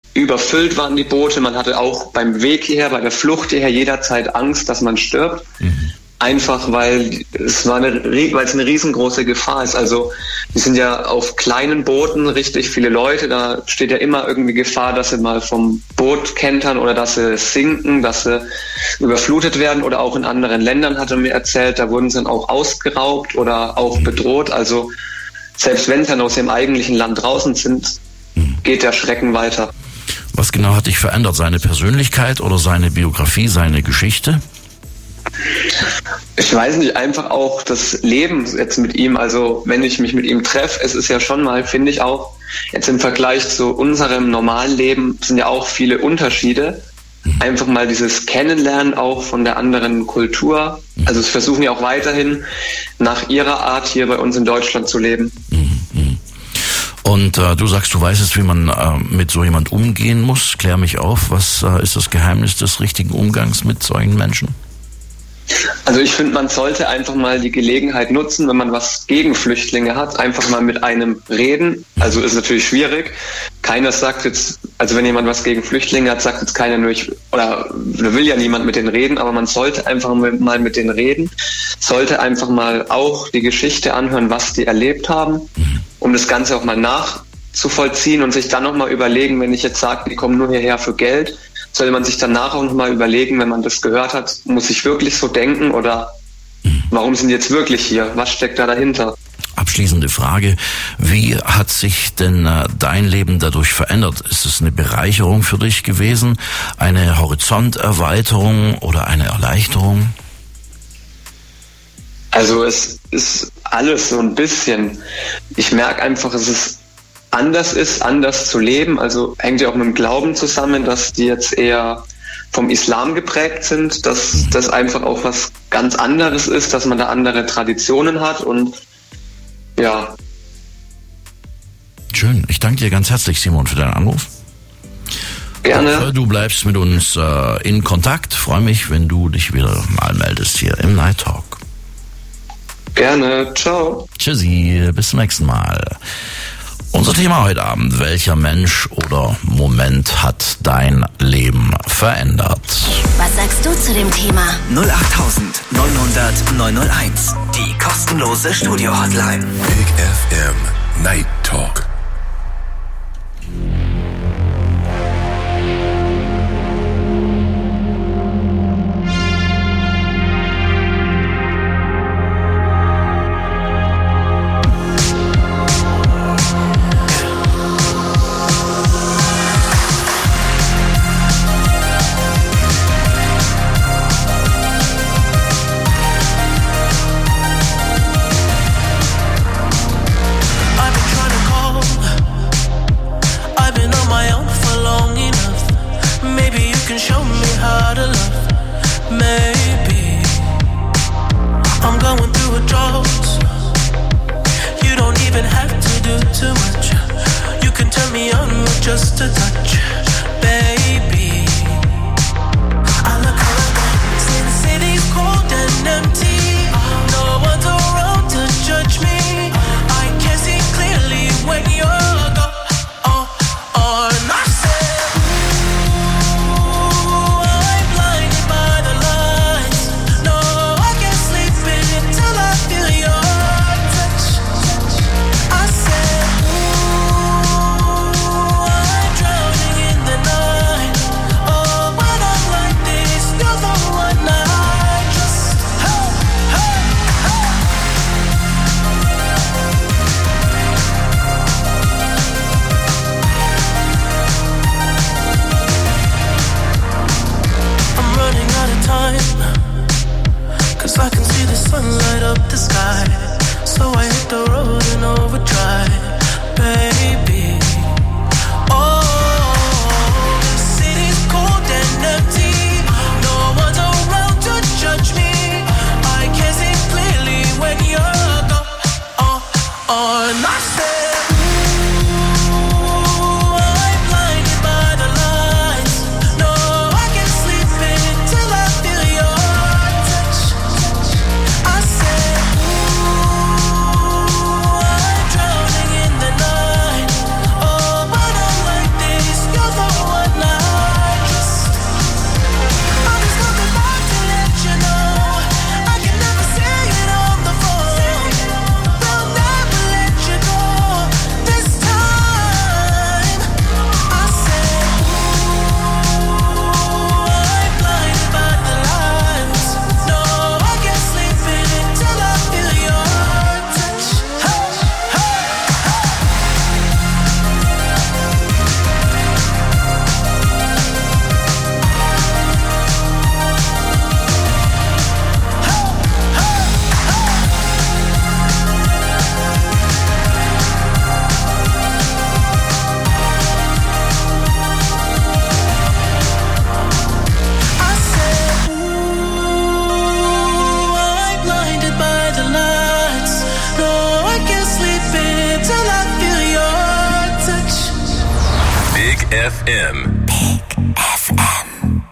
überfüllt waren die Boote. Man hatte auch beim Weg hierher, bei der Flucht hierher jederzeit Angst, dass man stirbt. Einfach weil es eine riesengroße Gefahr ist. Also wir sind ja auf kleinen Booten richtig viele Leute. Da steht ja immer irgendwie Gefahr, dass sie mal vom Boot kentern oder dass sie sinken, dass sie überflutet werden. Oder auch in anderen Ländern, hat er mir erzählt, da wurden sie dann auch ausgeraubt oder auch bedroht. Also selbst wenn sie dann aus ihrem eigentlichen Land draußen sind, geht der Schrecken weiter. Was genau hat dich verändert? Seine Persönlichkeit oder seine Biografie, seine Geschichte? Ich weiß nicht, einfach auch das Leben jetzt mit ihm. Also wenn ich mich mit ihm treffe, es ist ja schon mal, finde ich auch, jetzt im Vergleich zu unserem normalen Leben sind ja auch viele Unterschiede. Einfach mal dieses Kennenlernen auch von der anderen Kultur. Also es versuchen ja auch weiterhin nach ihrer Art hier bei uns in Deutschland zu leben. Und du sagst, du weißt jetzt, wie man mit so jemand umgehen muss. Klär mich auf, was ist das Geheimnis des richtigen Umgangs mit solchen Menschen? Also ich finde, man sollte einfach mal die Gelegenheit nutzen, wenn man was gegen Flüchtlinge hat, einfach mal mit einem reden. Also ist natürlich schwierig. Keiner sagt jetzt, also wenn jemand was gegen Flüchtlinge hat, sagt jetzt keiner nur, oder will ja niemand mit denen reden, aber man sollte einfach mal mit denen reden, sollte einfach mal auch die Geschichte anhören, was die erlebt haben, um das Ganze auch mal nachzuvollziehen und sich dann nochmal überlegen, wenn ich jetzt sage, die kommen nur hierher für Geld, sollte man sich danach auch nochmal überlegen, wenn man das gehört hat, muss ich wirklich so denken oder warum sind die jetzt wirklich hier? Was steckt da dahinter? Abschließende Frage, wie hat sich denn dein Leben dadurch verändert? Ist es eine Bereicherung für dich gewesen, eine Horizonterweiterung oder eine Erleichterung? Also es ist alles so ein bisschen. Ich merke einfach, es ist anders zu leben. Also hängt ja auch mit dem Glauben zusammen, dass die jetzt eher vom Islam geprägt sind, dass das einfach auch was ganz anderes ist, dass man da andere Traditionen hat und ja. Schön. Ich danke dir ganz herzlich, Simon, für deinen Anruf. Gerne. Du bleibst mit uns in Kontakt. Freue mich, wenn du dich wieder mal meldest hier im Night Talk. Gerne. Ciao. Tschüssi. Bis zum nächsten Mal. Unser Thema heute Abend: Welcher Mensch oder Moment hat dein Leben verändert? Was sagst du zu dem Thema? 08900 901. Die kostenlose Studio-Hotline. Big FM Night Talk. Just a touch, baby. I look around, see the city's cold and empty. No one's around to judge me. I can see clearly when you're gone. And I said, ooh, I'm blinded by the lights. No, I can't sleep until I feel your touch. I said, ooh, I'm drowning FM. Big FM.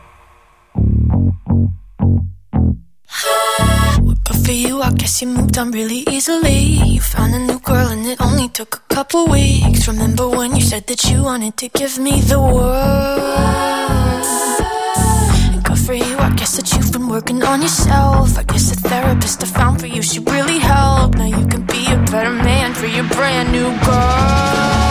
But for you, I guess you moved on really easily. You found a new girl and it only took a couple weeks. Remember when you said that you wanted to give me the world? And good for you, I guess that you've been working on yourself. I guess the therapist I found for you, she really helped. Now you can be a better man for your brand new girl.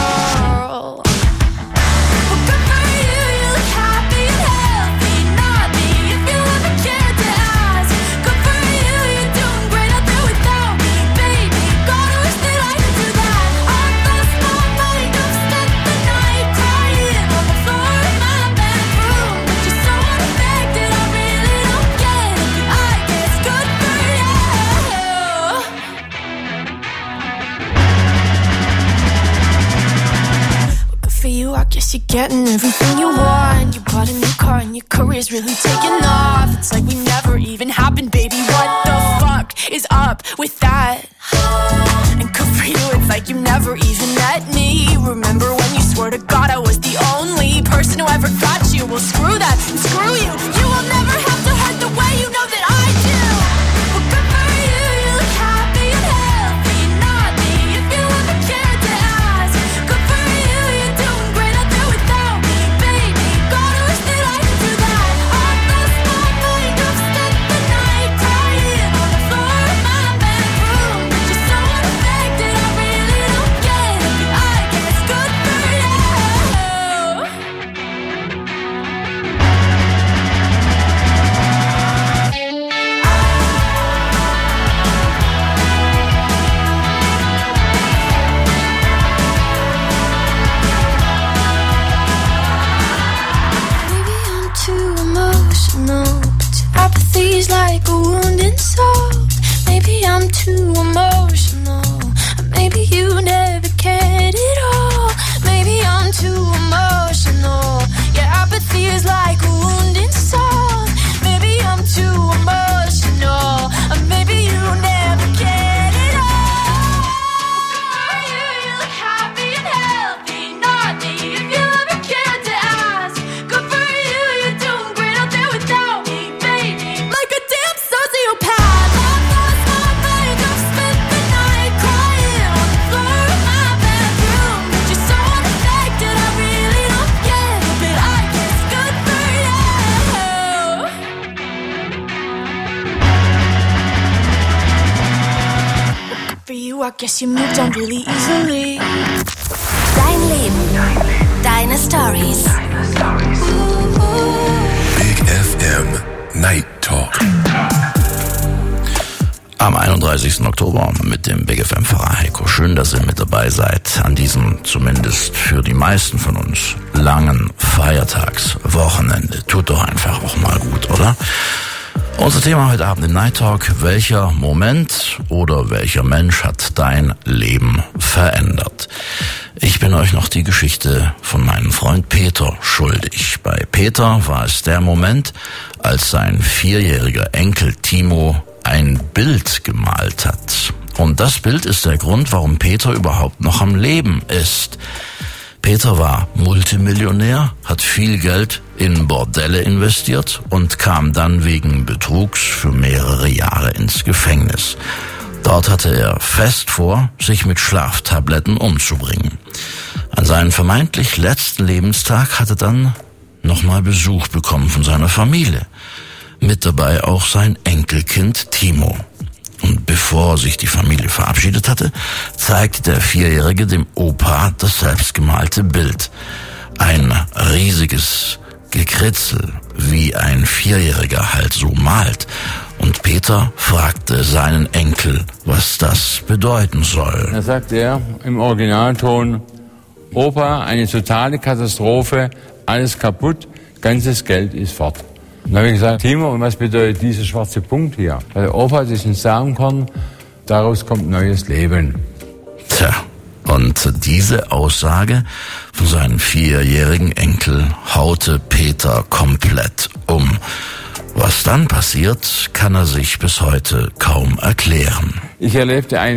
I guess you're getting everything you want. You bought a new car and your career's really taking off. It's like we never even happened, baby. What the fuck is up with that? And good for you, it's like you never even met me. Remember when you swore to God I was the only person who ever got you? Well, screw that and screw you. You will never have to hurt the way you know that I do. Well, good for you, you look happy and healthy. Not me, if you ever cared to ask. Good for you, you're doing great out there without me, baby. God, I wish that I could do that. I lost my mind, I've spent the night crying on the floor of my bedroom. But you're so unaffected, I really don't get it. But I guess good for you. Maybe I'm too emotional, but apathy's like a wounded soul. Maybe I'm too emotional, or maybe you never cared at all. Maybe I'm too emotional, yeah, apathy is like a wounded soul. Maybe I'm too emotional, or maybe you never cared at all. You look happy and healthy, not me, if you ever cared to ask. Good for you, you're doing great out there without me, baby. Like a damn sociopath. I've lost my mind, I've spent the night crying on the floor of my bedroom. But you're so unaffected, I really don't get it. But I guess good for you. For you, I guess you moved on really easily. Dein Leben. Deine Stories. Big FM Night Talk. Am 31. Oktober mit dem Big FM-Pfarrer Heiko. Schön, dass ihr mit dabei seid an diesem, zumindest für die meisten von uns, langen Feiertagswochenende. Tut doch einfach auch mal gut, oder? Unser Thema heute Abend im Night Talk: Welcher Moment oder welcher Mensch hat dein Leben verändert? Ich bin euch noch die Geschichte von meinem Freund Peter schuldig. Bei Peter war es der Moment, als sein 4-jähriger Enkel Timo ein Bild gemalt hat. Und das Bild ist der Grund, warum Peter überhaupt noch am Leben ist. Peter war Multimillionär, hat viel Geld in Bordelle investiert und kam dann wegen Betrugs für mehrere Jahre ins Gefängnis. Dort hatte er fest vor, sich mit Schlaftabletten umzubringen. An seinen vermeintlich letzten Lebenstag hatte dann nochmal Besuch bekommen von seiner Familie. Mit dabei auch sein Enkelkind Timo. Und bevor sich die Familie verabschiedet hatte, zeigte der 4-Jährige dem Opa das selbstgemalte Bild. Ein riesiges Gekritzel, wie ein 4-Jähriger halt so malt. Und Peter fragte seinen Enkel, was das bedeuten soll. Da sagt er im Originalton: Opa, eine totale Katastrophe, alles kaputt, ganzes Geld ist fort. Und dann habe ich gesagt: Timo, und was bedeutet dieser schwarze Punkt hier? Weil Opa, das ist ein Samenkorn, daraus kommt neues Leben. Tja, und diese Aussage von seinem 4-jährigen Enkel haute Peter komplett um. Was dann passiert, kann er sich bis heute kaum erklären. Ich erlebte eine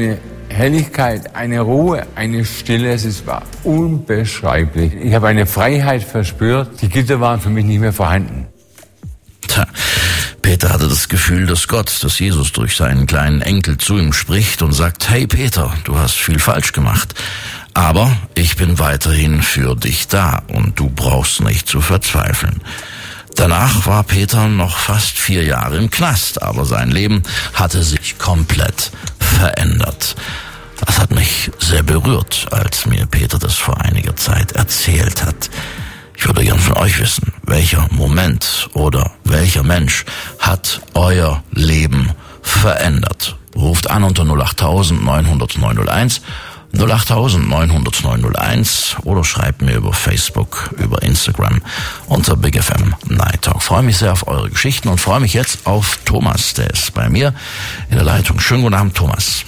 Helligkeit, eine Ruhe, eine Stille, es war unbeschreiblich. Ich habe eine Freiheit verspürt, die Gitter waren für mich nicht mehr vorhanden. Tja, Peter hatte das Gefühl, dass Jesus durch seinen kleinen Enkel zu ihm spricht und sagt, hey Peter, du hast viel falsch gemacht, aber ich bin weiterhin für dich da und du brauchst nicht zu verzweifeln. Danach war Peter noch fast 4 Jahre im Knast, aber sein Leben hatte sich komplett verändert. Das hat mich sehr berührt, als mir Peter das vor einiger Zeit erzählt hat. Ich würde gern von euch wissen, welcher Moment oder welcher Mensch hat euer Leben verändert? Ruft an unter 08000 900 901, 08000 900 901 oder schreibt mir über Facebook, über Instagram unter Big FM Night Talk. Freue mich sehr auf eure Geschichten und freue mich jetzt auf Thomas, der ist bei mir in der Leitung. Schönen guten Abend, Thomas.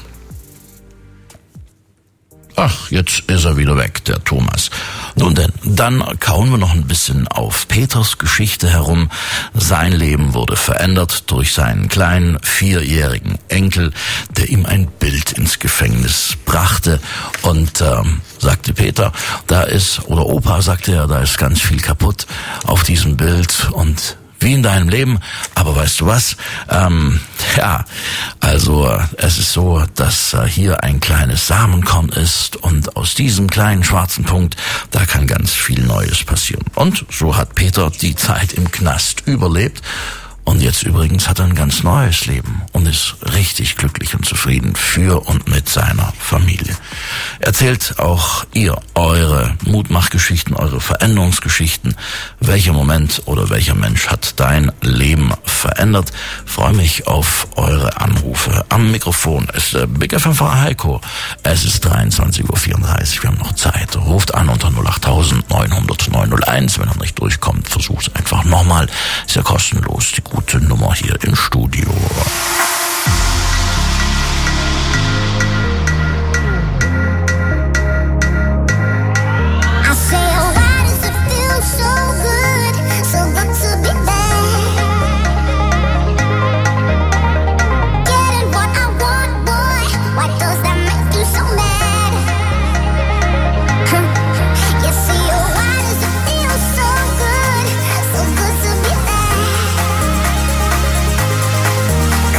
Ach, jetzt ist er wieder weg, der Thomas. Nun denn, dann kauen wir noch ein bisschen auf Peters Geschichte herum. Sein Leben wurde verändert durch seinen kleinen 4-jährigen Enkel, der ihm ein Bild ins Gefängnis brachte. Und sagte Peter, Opa sagte er, da ist ganz viel kaputt auf diesem Bild und wie in deinem Leben, aber weißt du was? Es ist so, dass hier ein kleines Samenkorn ist und aus diesem kleinen schwarzen Punkt, da kann ganz viel Neues passieren. Und so hat Peter die Zeit im Knast überlebt. Und jetzt übrigens hat er ein ganz neues Leben und ist richtig glücklich und zufrieden für und mit seiner Familie. Erzählt auch ihr eure Mutmachgeschichten, eure Veränderungsgeschichten. Welcher Moment oder welcher Mensch hat dein Leben verändert? Freue mich auf eure Anrufe. Am Mikrofon ist Big FM Heiko. Es ist 23:34 Uhr, wir haben noch Zeit. Ruft an unter 08000 900 901. Wenn er nicht durchkommt, versucht es einfach nochmal. Ist ja kostenlos. Die gute Nummer hier im Studio. So good to be back.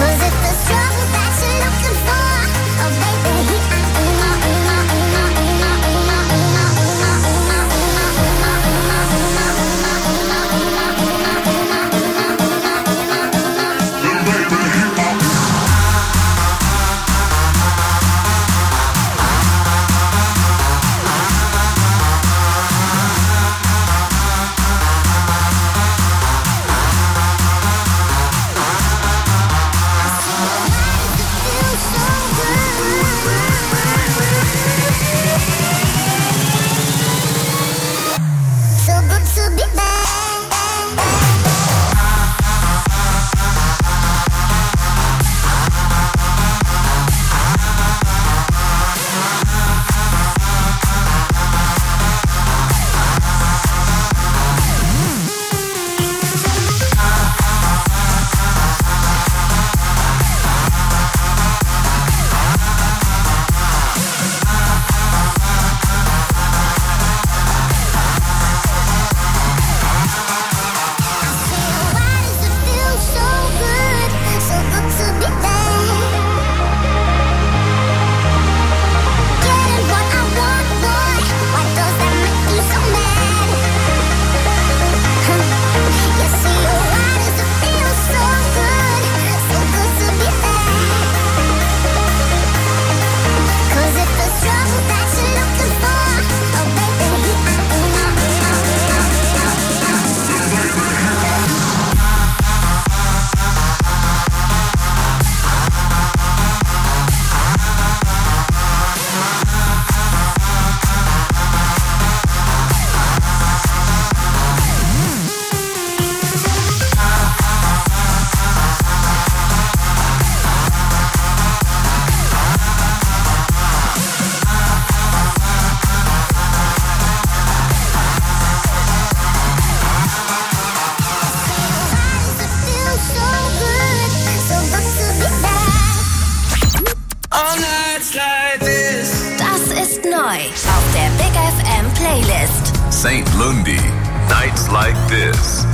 Auf der Big FM Playlist. St. Lundi, Nights Like This.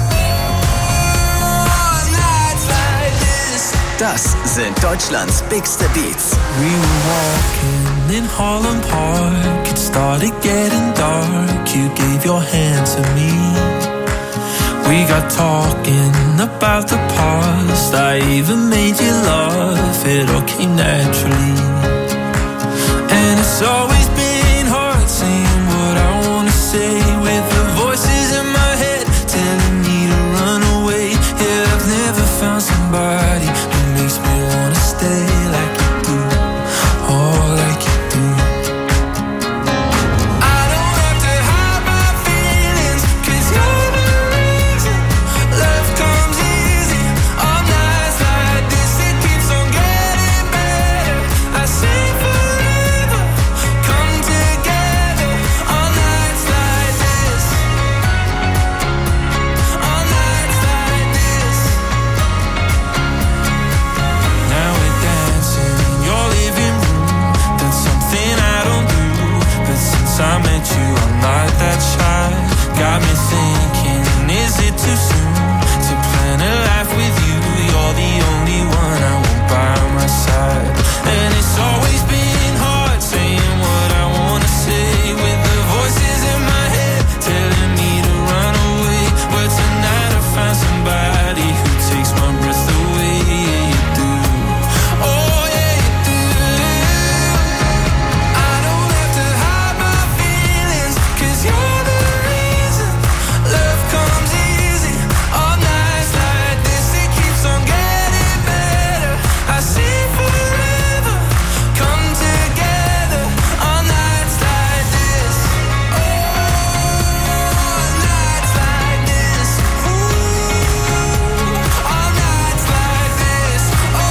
Das sind Deutschlands bigste Beats. We were walking in Holland Park. It started getting dark. You gave your hand to me. We got talking about the past. I even made you laugh. It all came naturally. And it's always been hard saying what I wanna say, with the voices in my head telling me to run away. Yeah, I've never found somebody who makes me wanna stay like you do, oh, like you do. I don't have to hide my feelings, 'cause you're the reason love comes easy. On nights like this, it keeps on getting better. I say forever, come together. On nights like this, on nights like this. Now we're dancing in your living room. That's something I don't do, but since I met you, I'm not that shy. Got me thinking, is it too soon to plan a life with you? You're the only one I want by my side. And it's always been hard saying what I wanna say, with the voices in my head telling me to run away. But tonight I found somebody who takes my breath away. Yeah, you do. Oh, yeah, you do. I don't have to hide my feelings, 'cause you're the reason love comes easy. On nights like this, it keeps on getting better. I see forever come together. On nights like this, oh, nights like this, ooh, on nights like this, oh,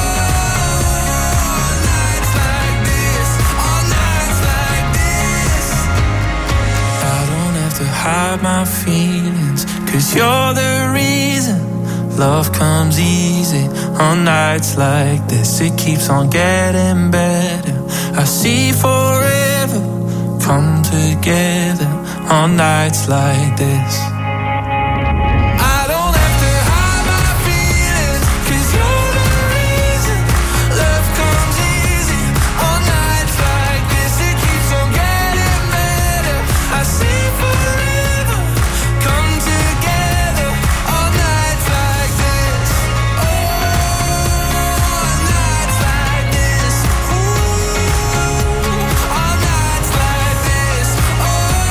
nights like this, on nights like this. I don't have to hide my feelings, 'cause you're the reason love comes easy. On nights like this, it keeps on getting better. I see forever come together. On nights like this, I don't have to hide my feelings, 'cause you're the reason love comes easy. On nights like this, it keeps on getting better. I see forever come together. On nights like this, oh, nights like this, ooh, on nights like this, oh,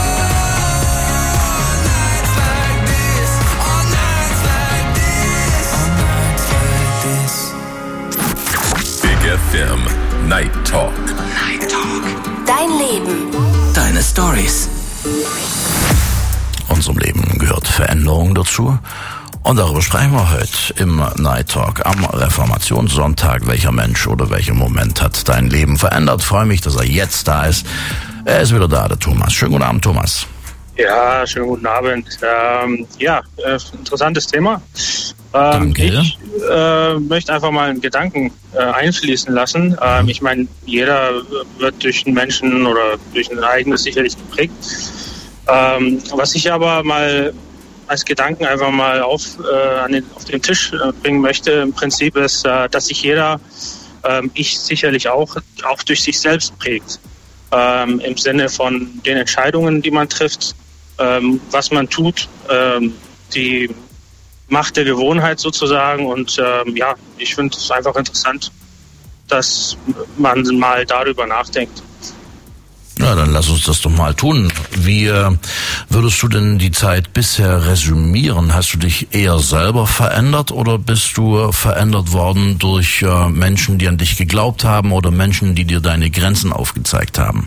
nights like this, on nights like this, on nights like this. Big FM Night Talk. Night Talk. Dein Leben. Deine Stories. Unserem Leben gehört Veränderung dazu. Und darüber sprechen wir heute im Night Talk am Reformationssonntag. Welcher Mensch oder welcher Moment hat dein Leben verändert? Freue mich, dass er jetzt da ist. Er ist wieder da, der Thomas. Schönen guten Abend, Thomas. Ja, schönen guten Abend. Interessantes Thema. Danke. Ich möchte einfach mal einen Gedanken einfließen lassen. Ich meine, jeder wird durch einen Menschen oder durch ein Ereignis sicherlich geprägt. Was ich aber mal als Gedanken einfach mal auf den Tisch bringen möchte, im Prinzip ist, dass sich jeder, ich sicherlich auch durch sich selbst prägt. Im Sinne von den Entscheidungen, die man trifft, was man tut, die Macht der Gewohnheit sozusagen. Und ich finde es einfach interessant, dass man mal darüber nachdenkt. Ja, dann lass uns das doch mal tun. Wie würdest du denn die Zeit bisher resümieren? Hast du dich eher selber verändert oder bist du verändert worden durch Menschen, die an dich geglaubt haben oder Menschen, die dir deine Grenzen aufgezeigt haben?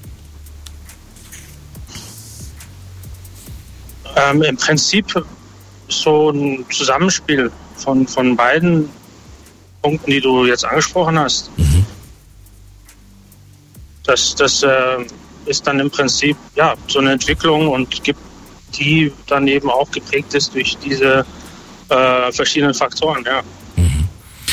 Im Prinzip so ein Zusammenspiel von beiden Punkten, die du jetzt angesprochen hast. Mhm. Das ist dann im Prinzip so eine Entwicklung und die dann eben auch geprägt ist durch diese verschiedenen Faktoren. Ja.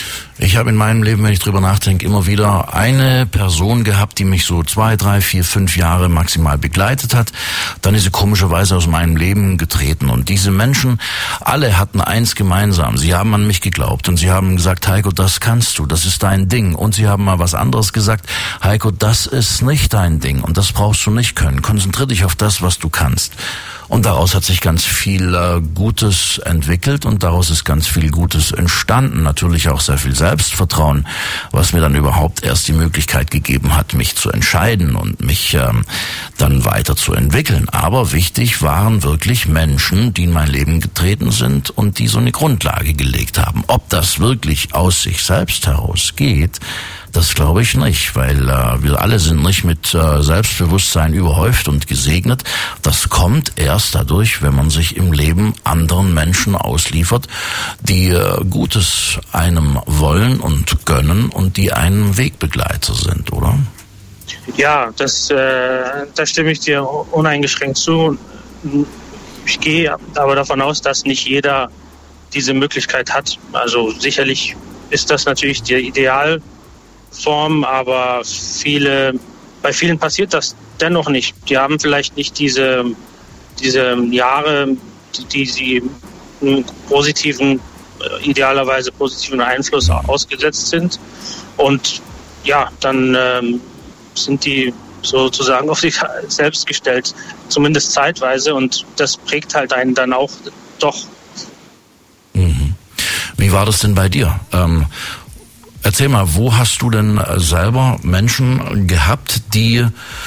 Ich habe in meinem Leben, wenn ich drüber nachdenke, immer wieder eine Person gehabt, die mich so 2, 3, 4, 5 Jahre maximal begleitet hat. Dann ist sie komischerweise aus meinem Leben getreten. Und diese Menschen, alle hatten eins gemeinsam. Sie haben an mich geglaubt und sie haben gesagt, Heiko, das kannst du, das ist dein Ding. Und sie haben mal was anderes gesagt, Heiko, das ist nicht dein Ding und das brauchst du nicht können. Konzentrier dich auf das, was du kannst. Und daraus hat sich ganz viel Gutes entwickelt und daraus ist ganz viel Gutes entstanden. Natürlich auch sehr viel Selbstvertrauen, was mir dann überhaupt erst die Möglichkeit gegeben hat, mich zu entscheiden und mich dann weiterzuentwickeln. Aber wichtig waren wirklich Menschen, die in mein Leben getreten sind und die so eine Grundlage gelegt haben. Ob das wirklich aus sich selbst herausgeht, das glaube ich nicht, weil wir alle sind nicht mit Selbstbewusstsein überhäuft und gesegnet. Das kommt erst dadurch, wenn man sich im Leben anderen Menschen ausliefert, die Gutes einem wollen und gönnen und die einem Wegbegleiter sind, oder? Ja, da stimme ich dir uneingeschränkt zu. Ich gehe aber davon aus, dass nicht jeder diese Möglichkeit hat. Also sicherlich ist das natürlich die Idealform, aber bei vielen passiert das dennoch nicht. Die haben vielleicht nicht diese Jahre, die sie einen idealerweise positiven Einfluss ausgesetzt sind. Und ja, dann sind die sozusagen auf sich selbst gestellt, zumindest zeitweise. Und das prägt halt einen dann auch doch. Mhm. Wie war das denn bei dir? Erzähl mal, wo hast du denn selber Menschen gehabt, die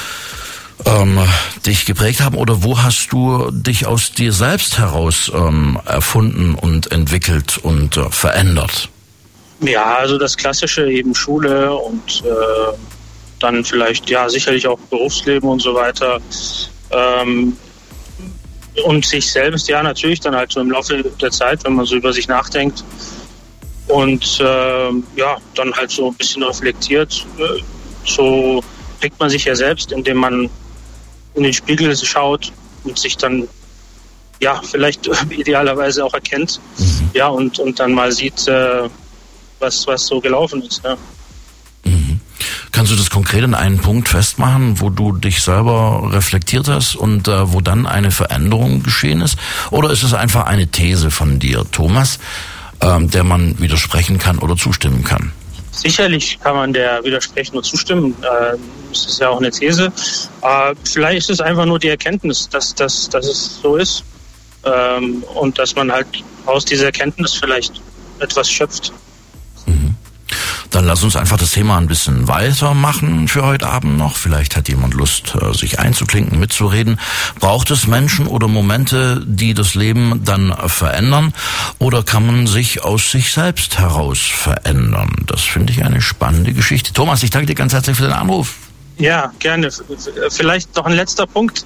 dich geprägt haben, oder wo hast du dich aus dir selbst heraus erfunden und entwickelt und verändert? Ja, also das Klassische, eben Schule und dann vielleicht, ja, sicherlich auch Berufsleben und so weiter. Und sich selbst, ja, natürlich dann halt so im Laufe der Zeit, wenn man so über sich nachdenkt und ja, dann halt so ein bisschen reflektiert, so prägt man sich ja selbst, indem man in den Spiegel schaut und sich dann, ja, vielleicht idealerweise auch erkennt, ja, und dann mal sieht, was so gelaufen ist, ja. Kannst du das konkret in einen Punkt festmachen, wo du dich selber reflektiert hast und wo dann eine Veränderung geschehen ist? Oder ist es einfach eine These von dir, Thomas, der man widersprechen kann oder zustimmen kann? Sicherlich kann man der widersprechen und zustimmen. Das ist ja auch eine These. Vielleicht ist es einfach nur die Erkenntnis, dass es so ist. Und dass man halt aus dieser Erkenntnis vielleicht etwas schöpft. Dann lass uns einfach das Thema ein bisschen weitermachen für heute Abend noch. Vielleicht hat jemand Lust, sich einzuklinken, mitzureden. Braucht es Menschen oder Momente, die das Leben dann verändern? Oder kann man sich aus sich selbst heraus verändern? Das finde ich eine spannende Geschichte. Thomas, ich danke dir ganz herzlich für den Anruf. Ja, gerne. Vielleicht noch ein letzter Punkt.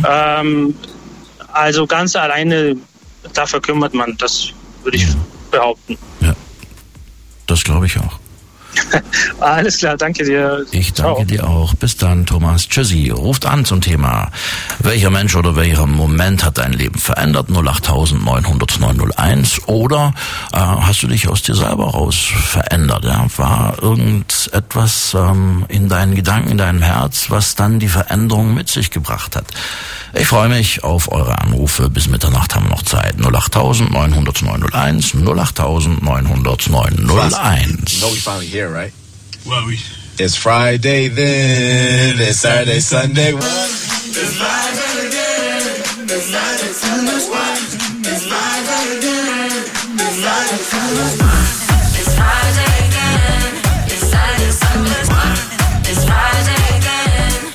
Also ganz alleine, da verkümmert man. Das würde ich behaupten. Ja, das glaube ich auch. Alles klar, danke dir. Ich danke dir auch. Bis dann, Thomas. Tschüssi. Ruft an zum Thema, welcher Mensch oder welcher Moment hat dein Leben verändert? 08900 901. Oder hast du dich aus dir selber raus verändert? Ja? War irgendetwas in deinen Gedanken, in deinem Herz, was dann die Veränderung mit sich gebracht hat? Ich freue mich auf eure Anrufe. Bis Mitternacht haben wir noch Zeit. 08900 901. 08900 901. Right? Well, it's Friday then, it's Saturday, Sunday. It's Friday again, it's Friday, Sunday, it's Friday again, it's Friday, Sunday. It's Friday again, it's Saturday, Sunday, it's Friday again.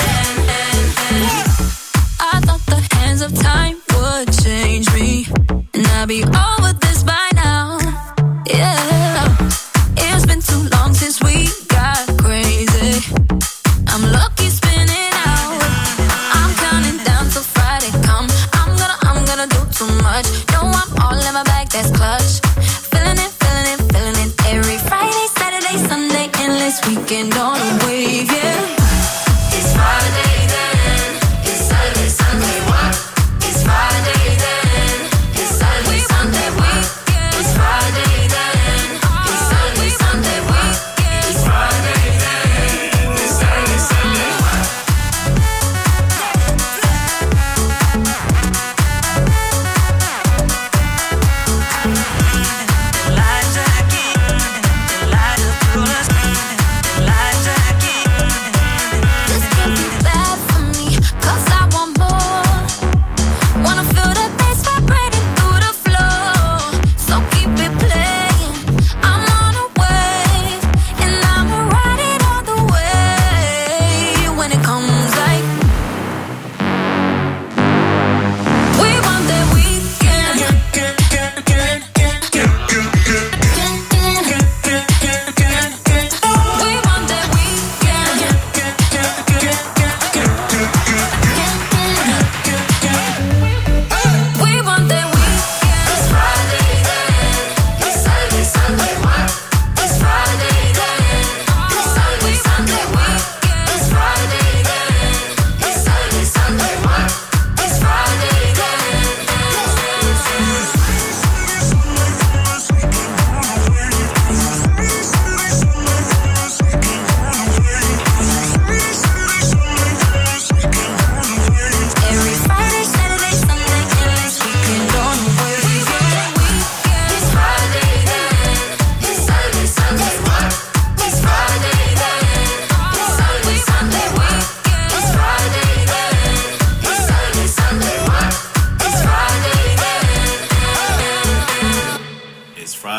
I thought the hands of time would change me, and I'd be over this by now. Yeah, it's been too long since we got crazy. I'm lucky spinning out. I'm counting down till Friday come. I'm gonna do too much. No, I'm all in my bag, that's clutch. Feeling it. Every Friday, Saturday, Sunday, endless weekend on a wave, yeah. It's Friday then, it's Saturday, Sunday, what? It's Friday then, it's Saturday, Sunday, what? It's Friday then, it's Saturday, Sunday, what?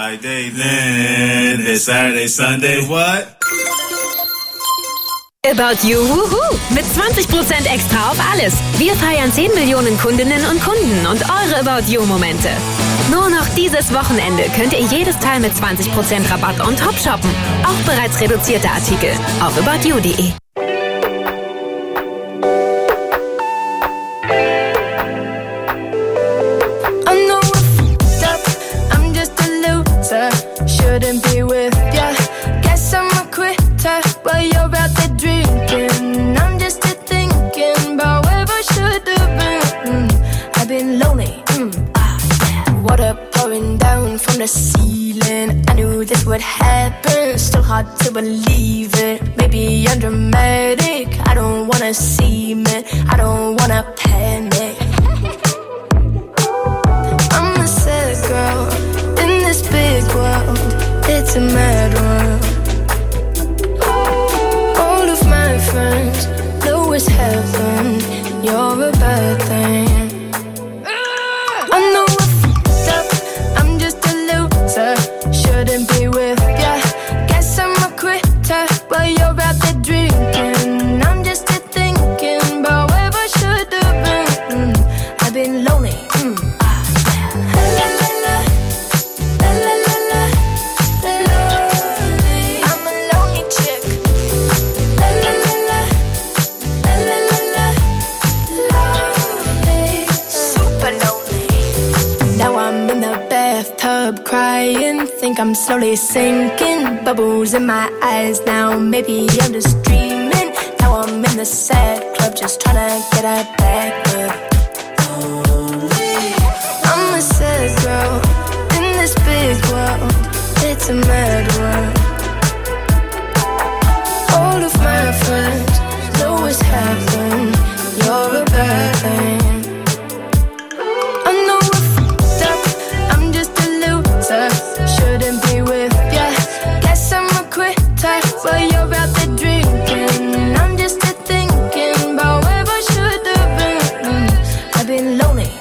Friday, then it's Saturday, Sunday, what? About You, wuhu, mit 20% extra auf alles. Wir feiern 10 Millionen Kundinnen und Kunden und eure About You-Momente. Nur noch dieses Wochenende könnt ihr jedes Teil mit 20% Rabatt on top shoppen. Auch bereits reduzierte Artikel auf aboutyou.de. Shouldn't be with ya. Guess I'm a quitter while you're out there drinking. I'm just thinking about where I should have been. I've been lonely. Water pouring down from the ceiling. I knew this would happen. Still hard to believe it. Maybe I'm dramatic. I don't wanna seem it. I don't wanna panic. I'm a sad girl in this big world. It's a mad world. All of my friends know it's heaven. You're a bad thing. I know I fucked up. I'm just a loser. Shouldn't be with ya. Guess I'm a quitter while you're out there drinking. I'm just thinking about where I should have been. I've been lonely. Crying, think I'm slowly sinking. Bubbles in my eyes now. Maybe I'm just dreaming. Now I'm in the sad club, just trying to get her back up. I'm a sad girl in this big world. It's a mad world. All of my friends know it's heaven. You're a bad thing. Shouldn't be with ya. Guess I'm a quitter while you're out there drinking. I'm just thinking about where I should have been. I've been lonely.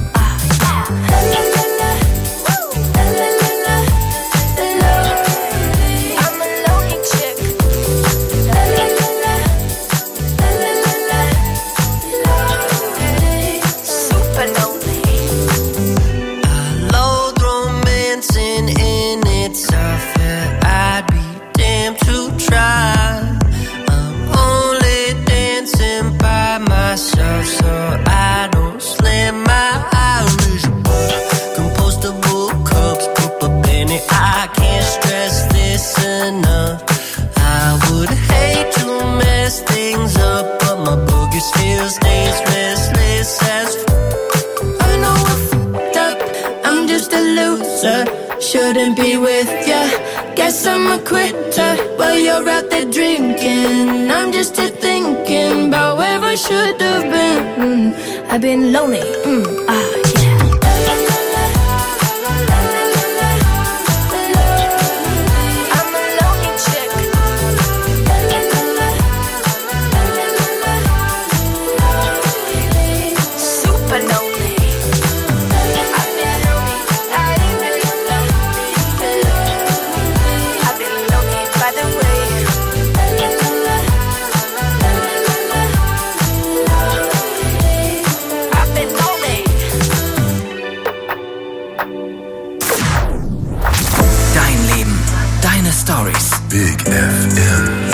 I'm a lonely chick. Super lonely. I loathe romancing in itself. Yeah, I'd be damned to try. I'm only dancing by myself, so I don't slam my Irish bar. Compostable cups, pop a penny. I can't stress this enough. I would hate to mess things up, but my boogie still stays restless as I know I fucked up. I'm just a loser. Shouldn't be with ya. Guess I'm a quitter while you're out there drinking. I'm just thinking about where I should have been. I've been lonely. I'm a lonely chick. Super lonely. I've been lonely. I've been lonely by the way. I've been lonely. Dein Leben, deine Stories. Big FM.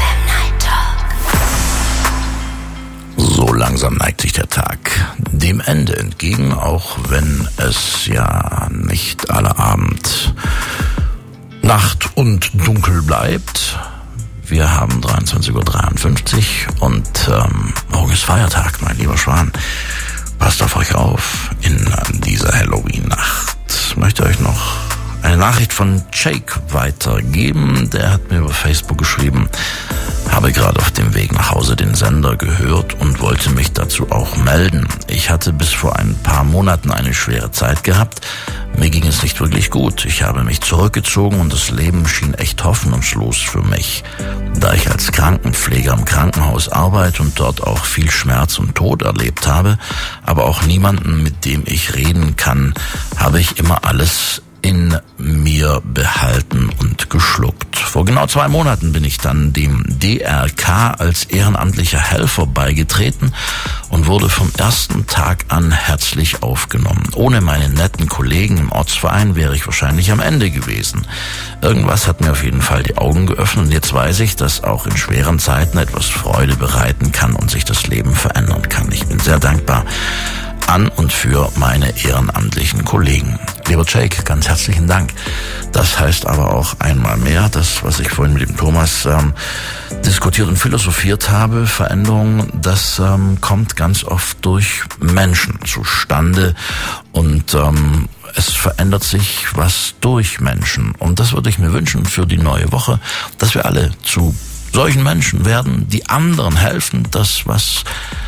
So langsam neigt sich der Tag dem Ende entgegen, auch wenn es ja nicht alle Abend Nacht und dunkel bleibt. Wir haben 23:53 Uhr und morgen ist Feiertag, mein lieber Schwan. Passt auf euch auf in dieser Halloween-Nacht. Ich möchte euch noch eine Nachricht von Jake weitergeben. Der hat mir über Facebook geschrieben, habe gerade auf dem Weg nach Hause den Sender gehört und wollte mich dazu auch melden. Ich hatte bis vor ein paar Monaten eine schwere Zeit gehabt. Mir ging es nicht wirklich gut. Ich habe mich zurückgezogen und das Leben schien echt hoffnungslos für mich. Da ich als Krankenpfleger im Krankenhaus arbeite und dort auch viel Schmerz und Tod erlebt habe, aber auch niemanden, mit dem ich reden kann, habe ich immer alles in mir behalten und geschluckt. Vor genau 2 Monaten bin ich dann dem DRK als ehrenamtlicher Helfer beigetreten und wurde vom ersten Tag an herzlich aufgenommen. Ohne meine netten Kollegen im Ortsverein wäre ich wahrscheinlich am Ende gewesen. Irgendwas hat mir auf jeden Fall die Augen geöffnet und jetzt weiß ich, dass auch in schweren Zeiten etwas Freude bereiten kann und sich das Leben verändern kann. Ich bin sehr dankbar an und für meine ehrenamtlichen Kollegen. Lieber Jake, ganz herzlichen Dank. Das heißt aber auch einmal mehr, das, was ich vorhin mit dem Thomas diskutiert und philosophiert habe, Veränderung, das kommt ganz oft durch Menschen zustande und es verändert sich was durch Menschen. Und das würde ich mir wünschen für die neue Woche, dass wir alle zu solchen Menschen werden, die anderen helfen, das, was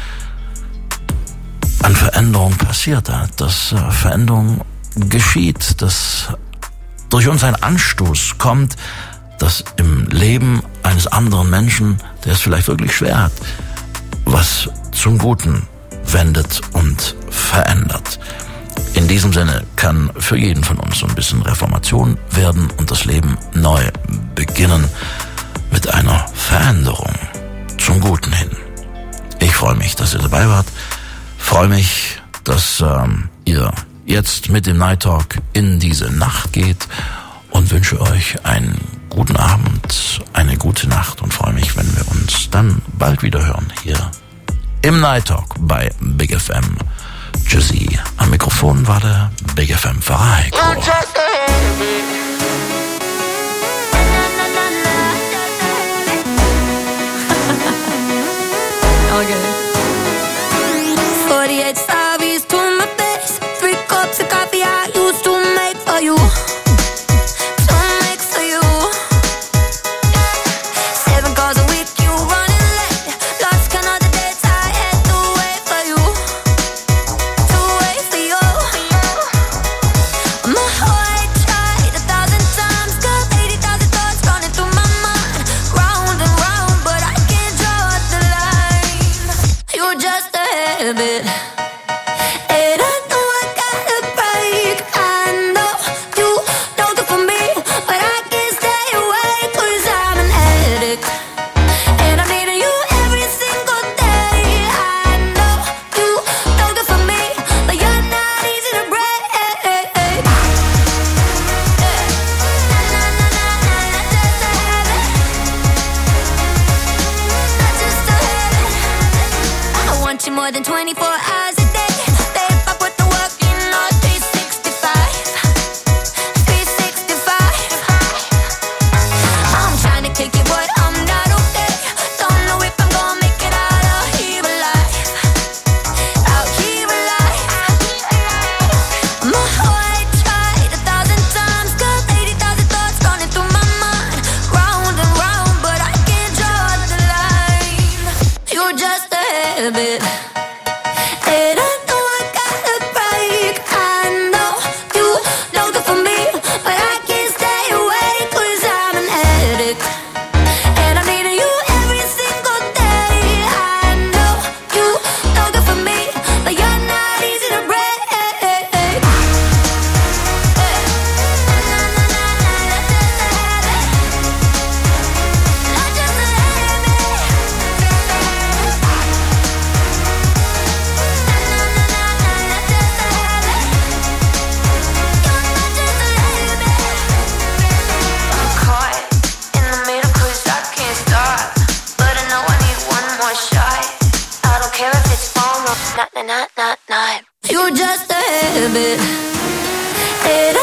an Veränderung passiert, dass Veränderung geschieht, dass durch uns ein Anstoß kommt, dass im Leben eines anderen Menschen, der es vielleicht wirklich schwer hat, was zum Guten wendet und verändert. In diesem Sinne kann für jeden von uns so ein bisschen Reformation werden und das Leben neu beginnen mit einer Veränderung zum Guten hin. Ich freue mich, dass ihr dabei wart. Freue mich, dass ihr jetzt mit dem Night Talk in diese Nacht geht und wünsche euch einen guten Abend, eine gute Nacht und freue mich, wenn wir uns dann bald wieder hören hier im Night Talk bei Big FM. Tschüssi. Am Mikrofon war der Big FM Pfarrer Heiko. Okay. 48 Starbies to my face. 3 cups of coffee I used to make for you. To make for you. 7 calls a week, you running late. Lost count of the days I had to wait for you. To wait for you. My heart tried 1,000 times. Got 80,000 thoughts running through my mind. Round and round, but I can't draw the line. You're just a habit. More than 24 hours a day. Step up with the work, you know, 365. 365. I'm trying to kick it, but I'm not okay. Don't know if I'm gonna make it out here alive. Out here alive. My heart tried 1,000 times. Got 80,000 thoughts running through my mind. Round and round, but I can't draw the line. You're just a habit. You're just a habit.